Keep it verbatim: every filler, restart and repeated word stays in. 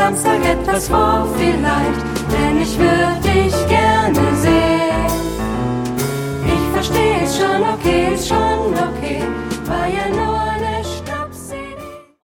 Samstag etwas vor vielleicht, denn ich würd dich gerne sehen. Ich versteh, ist schon okay, ist schon okay.